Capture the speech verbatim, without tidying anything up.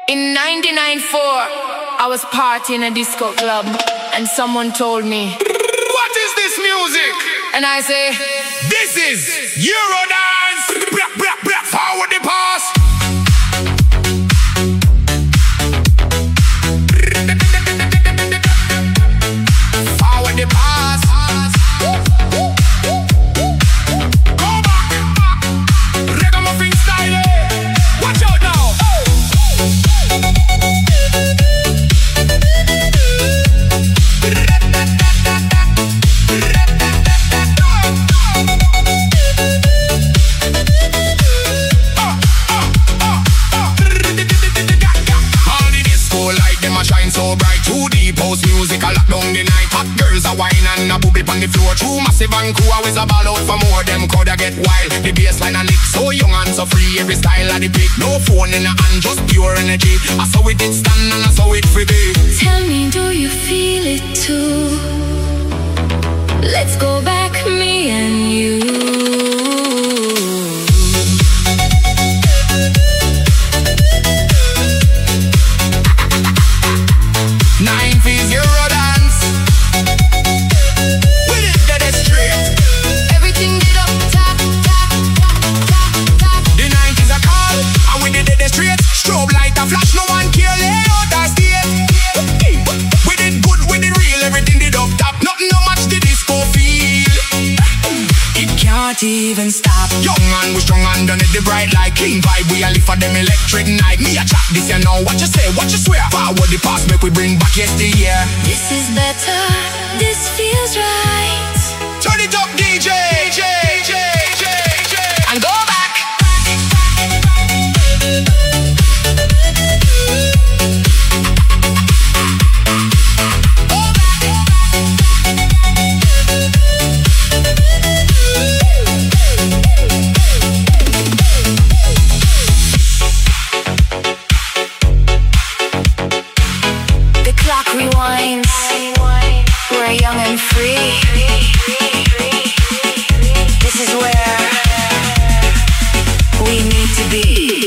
In ninety-nine point four, I was partying in a disco club, and someone told me, what is this music? And I say, this is Eurodance. Bra, bra, bra. Forward the past. Forward the past. Go back. Ragamuffin style. Watch out now. So bright, two deep house music, a lock down the night. Hot girls a wine and a booby on the floor. True massive and crew always a ball out for more. Them coulda get wild. The bassline a lick, so young and so free. Every style of the pick, no phone in a hand, just pure energy. I saw it did stand and I saw it free be. Tell me, do you feel it too? Let's go back, me and you. Nine feet Eurodance. We did get it straight. everything did up top, top, top, top, top. The nineties a call, and we did it straight. Strobe light a flash, no one care lay out our state. We did good, we did real, everything did up top. Nothing no match the disco feel. It can't even stop. Young and we strong and done it the bright like clean vibe. We a live for them electric night. Me a chat this you know. What you say, what you swear. Forward the past, make we bring back yesteryear. This is better, this feels right. Turn it up, D J, J, J, J, J, and go back. The clock rewinds. We're young and free. This is where we need to be.